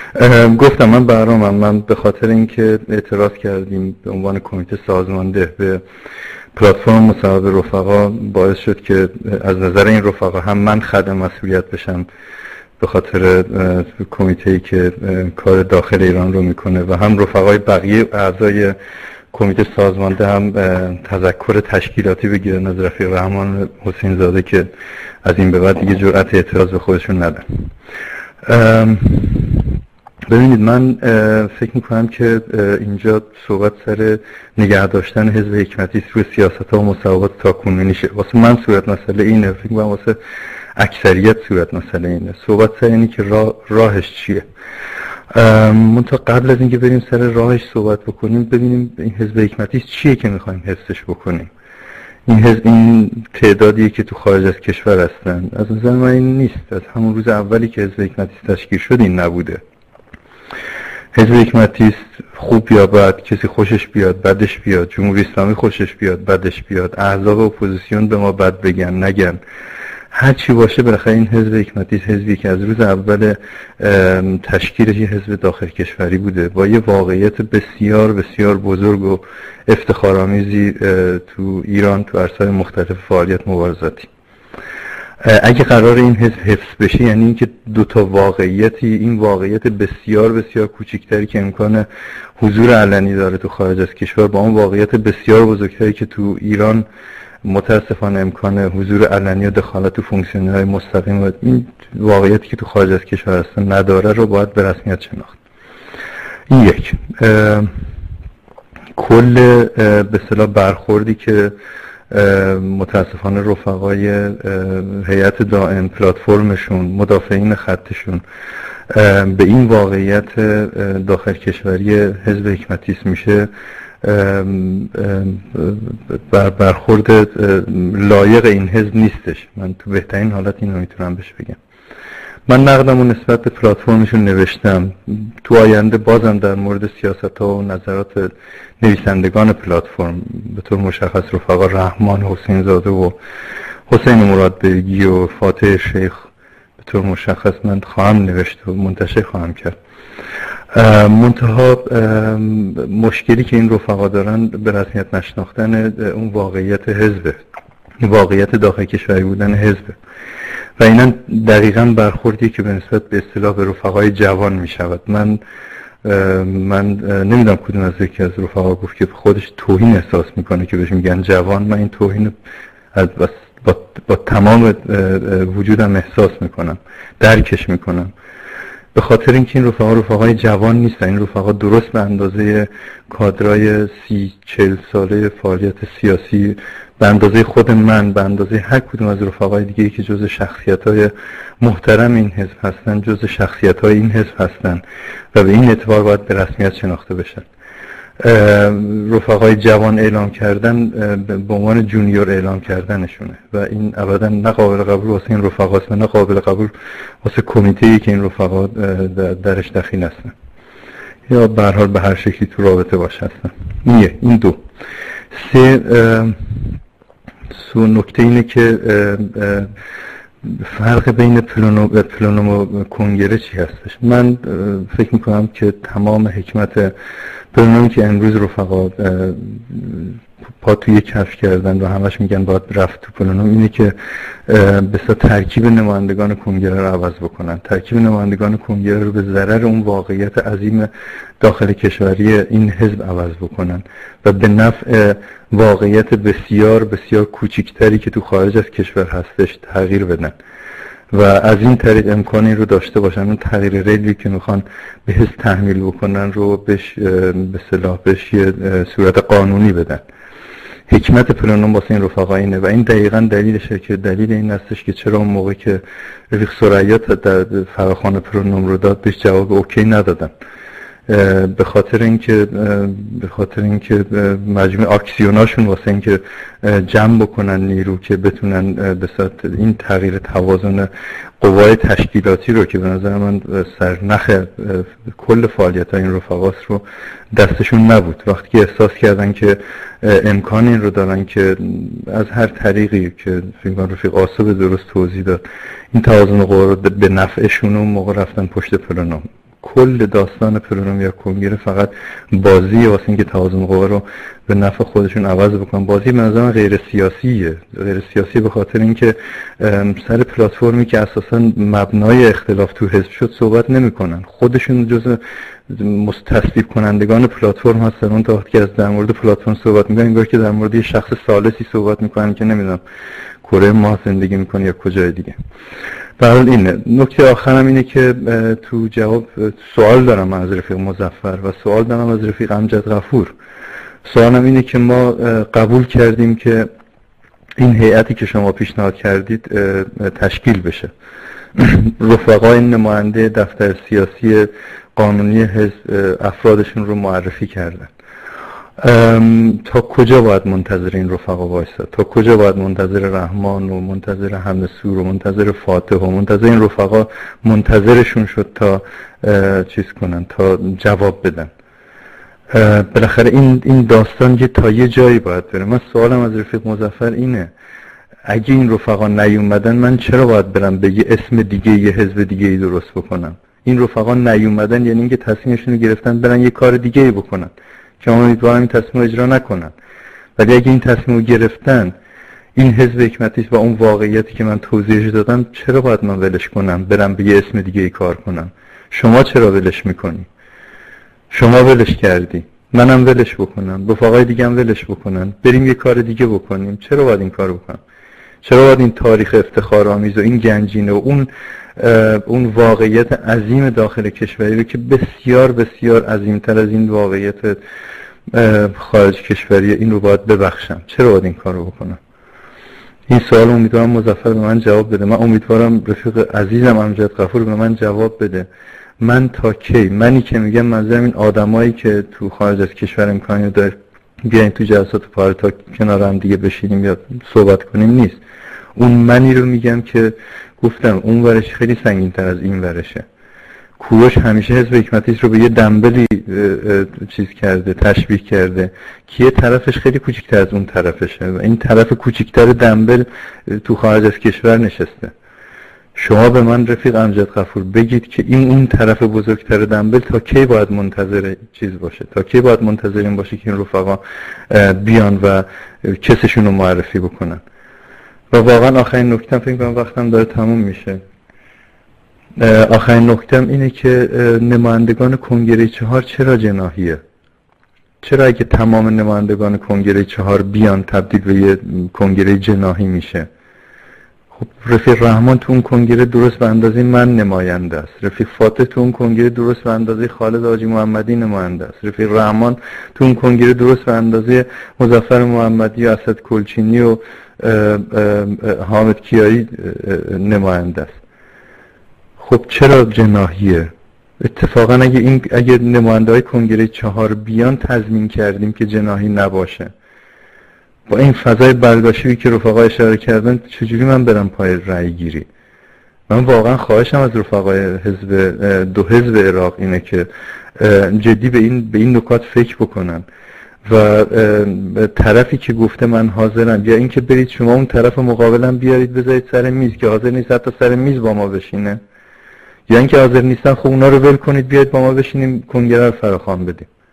گفتم من برنامه من به خاطر اینکه اعتراض کردیم به عنوان کمیته سازمانده به پلتفرم مصاحبه رفقا، باعث شد که از نظر این رفقا هم من خدم مسئولیت بشم به خاطر کمیته‌ای که کار داخل ایران رو میکنه و هم رفقای بقیه اعضای کمیته سازمانده هم تذکر تشکیلاتی بگیرن از رفیق رحمان حسین زاده که از این به بعد دیگه جرأت اعتراض به خودشون ندن. ببینید، من فکر میکنم که اینجا صحبت سر نگه داشتن حزب حکمتی روی سیاست‌ها و مصوبات تاکنونیشه. واسه من صورت مسئله اینه، فکر میکنم واسه اکثریت صورت مسئله اینه. صحبت سر اینه که راهش چیه. منتها قبل از اینکه بریم سر راهش صحبت بکنیم، ببینیم این حزب حکمتی چیه که میخوایم حفظش بکنیم. این حزب این تعدادیه که تو خارج از کشور هستن. از نظر من این نیست. از همون روز اولی که حزب حکمتی تشکیل شد این نبوده. حزب حکمتی خوب یا بد، کسی خوشش بیاد بدش بیاد، جمهوری اسلامی خوشش بیاد بدش بیاد، احزاب اپوزیسیون به ما بد بگن نگن، هر چی باشه، بالاخره این حزب حکمتی حزبی که از روز اول تشکیلش حزب داخل کشوری بوده، با یه واقعیت بسیار بسیار بزرگ و افتخارآمیزی تو ایران تو عرصه‌های مختلف فعالیت مبارزاتی. اگه قرار این حزب حفظ بشه، یعنی اینکه دو تا واقعیتی، این واقعیت بسیار بسیار کوچکتری که امکان حضور علنی داره تو خارج از کشور با اون واقعیت بسیار بزرگتری که تو ایران متاسفانه امکان حضور علنی و دخالت تو فونکسیون‌های مستقیم و این واقعیتی که تو خارج از کشور هستن نداره رو باید به رسمیت شناخت. این یک. کل به اصطلاح برخوردی که متاسفانه رفقای هیئت دائم، پلتفرمشون، مدافعین خطشون به این واقعیت داخل کشوری حزب حکمتی میشه برخورد لایق این حزب نیستش. من تو بهترین حالت اینو میتونم بهش بگم. من نقدمو نسبت به پلتفرمشون نوشتم. تو آینده بازم در مورد سیاست‌ها و نظرات نویسندگان پلتفرم به طور مشخص رفقا رحمان حسین زاده و حسین مراد بیگی و فاتح شیخ به طور مشخص من خواهم نوشت و منتشر خواهم کرد. منتها مشکلی که این رفقا دارن به رسمیت نشناختن اون واقعیت حزبه، واقعیت داخل کشوری بودن حزبه و اینا دقیقاً برخوردی که به نسبت به اصطلاح به رفقای جوان می شود. من نمیدونم کدوم از یکی از رفقا گفت که خودش توهین احساس میکنه که بهش میگن جوان. من این توهین با تمام وجودم احساس میکنم، درکش میکنم، به خاطر اینکه این رفقای جوان نیستن. این رفقا درست به اندازه کادرای 30-40 ساله فعالیت سیاسی، به اندازه خود من، به اندازه هر کدوم از رفقای دیگه‌ای که جزء شخصیت‌های محترم این حزب هستن، جزء شخصیت‌های این حزب هستن و به این اعتبار باید به رسمیت شناخته بشن. رفقای جوان اعلام کردن به عنوان جونیور اعلام کردنشونه و این ابدا نه قابل قبول واسه این رفقاست و نه قابل قبول واسه کمیته‌ای که این رفقا درش دخیل هستن یا به هر حال به هر شکلی تو رابطه باشه هستن. این دو. سه، نکته اینه که فرق بین پلونوم و کنگره چی هستش. من فکر میکنم که تمام حکمت پلونومی که امروز رفقا پا توی کفش کردن و همش میگن باید رفت تو پلونوم اینه که بسیار ترکیب نمایندگان کنگره رو عوض بکنن، ترکیب نمایندگان کنگره رو به ضرر اون واقعیت عظیم داخل کشوری این حزب عوض بکنن و به نفع واقعیت بسیار بسیار کوچکتری که تو خارج از کشور هستش تغییر بدن و از این طریق امکانی رو داشته باشن اون تغییر ریلی که میخوان به حزب تحمیل بکنن رو بهش به اصطلاح بهش یه صورت قانونی بدن. حکمت پلونوم واسه این رفقا اینه و این دقیقاً دلیلشه که دلیل این هستش که چرا اون موقع که رفیق ثریا در فراخوان پلونوم رو داد بهش جواب اوکی ندادن. به خاطر اینکه مجموع آکسیوناشون واسه اینکه جمع بکنن نیرو که بتونن به صورت این تغییر توازن قوای تشکیلاتی رو که به نظر من سرنخ کل فعالیت این رفقاست رو دستشون نبود. وقتی که احساس کردن که امکان این رو دارن که از هر طریقی که رفیق آسو به درست توضیح داد این توازن قوا رو به نفعشون اون موقع رفتن پشت پلونوم. کل داستان پرونومیا کنگره فقط بازی واسه اینکه توازن قوا رو به نفع خودشون عوض بکنن. بازی به نظر من غیر سیاسیه. غیر سیاسی به خاطر اینکه سر پلتفرمی که اساسا مبنای اختلاف تو حزب شد صحبت نمیکنن. خودشون جزء تصویب کنندگان پلتفرم هستن. اون تا وقتی که از در مورد پلتفرم صحبت میکنن انگار که در مورد یه شخص ثالثی صحبت میکنن که نمیدونم کره ماه زندگی میکنه یا کجای دیگه. به هر حال اینه. نکته آخرم اینه که تو جواب سوال دارم از رفیق مظفر و سوال دارم از رفیق امجد غفور. سوالم اینه که ما قبول کردیم که این هیئتی که شما پیشنهاد کردید تشکیل بشه. رفقای نماینده دفتر سیاسی قانونی حزب افرادشون رو معرفی کردن. تا کجا باید منتظر این رفقا وایساد؟ تا کجا باید منتظر رحمان و منتظر همسور و منتظر فاتح و منتظر این رفقا منتظرشون شد تا چیز کنن، تا جواب بدن؟ بالاخره این داستان تا یه جایی باید بره. من سوالم از رفیق مظفر اینه اگه این رفقا نیومدن من چرا باید برم به یه اسم دیگه یه حزب دیگه ای درست بکنم؟ این رفقا نیومدن یعنی اینکه تصمیمشون رو گرفتن برن یه کار دیگه ای بکنن که من امیدوارم این تصمیم رو اجرا نکنن. ولی اگه این تصمیم رو گرفتن، این حزب حکمتی است و اون واقعیتی که من توضیحش دادم، چرا باید من ولش کنم برم به یه اسم دیگه ای کار کنم؟ شما چرا ولش میکنی؟ شما ولش کردی، منم ولش بکنم، رفقای دیگه هم ولش بکنن، بریم یه کار دیگه بکنیم. چرا باید این کار بکنم؟ چرا باید این تاریخ افتخارآمیز و این گنجینه و اون واقعیت عظیم داخل کشوری رو که بسیار بسیار عظیمتر از این واقعیت خارج کشوری، این رو باید ببخشم؟ چرا باید این کار رو بکنم؟ این سوال امیدوارم مظفر به من جواب بده. من امیدوارم رفیق عزیزم امجد غفور به من جواب بده. من تا کی، منی که میگم منظورم این آدمایی که تو خارج از کشور امکانی داره بیاین تو جلسات پارلمان کنار هم دیگه بشینیم یا صحبت کنیم نیست. اون منی رو میگم که گفتم اون ورش خیلی سنگین تر از این ورشه. کوروش همیشه حزب حکمتی رو به یه دنبلی چیز کرده، تشبیه کرده که یه طرفش خیلی کوچیک‌تر از اون طرفشه و این طرف کوچیک‌تر دنبل تو خارج از کشور نشسته. شما به من رفیق امجد غفور بگید که این اون طرف بزرگتر دنبل تا کی باید منتظر چیز باشه؟ تا کی باید منتظر این باشه که این رفقا بیان و کسشون رو معرفی بکنن؟ و واقعا آخرین نکتم، فکر کنم وقتم داره تموم میشه، آخرین نکتم اینه که نمایندگان کنگره 4 چرا جناحیه؟ چرا اگه تمام نمایندگان کنگره 4 بیان تبدیل به یه کنگره جناحی میشه؟ خب رفیق رحمان تو اون کنگره درست به اندازه من نماینده است، رفیق فاتح تو اون کنگره درست به اندازه خالد حاجی محمدی نماینده است، رفیق رحمان تو اون کنگره درست به اندازه مظفر محمدی و اسد کلچینی و حامد کیایی نماینده است. خب چرا جناحیه؟ اتفاقا اگه نماینده های کنگره 4 بیان تضمین کردیم که جناحی نباشه. با این فضای برگاشتی که رفقا اشاره کردن چجوری من برم پای رأی گیری؟ من واقعا خواهشم از رفقای دو حزب عراق اینه که جدی به این نکات فکر بکنن و طرفی که گفته من حاضرم، یا اینکه برید شما اون طرف مقابلم بیارید بذارید سر میز که حاضر نیست حتی سر میز با ما بشینه، یا اینکه حاضر نیستن خب اونا رو ول کنید بیاید با ما بشینیم کنگره رو فراخوان بدیم.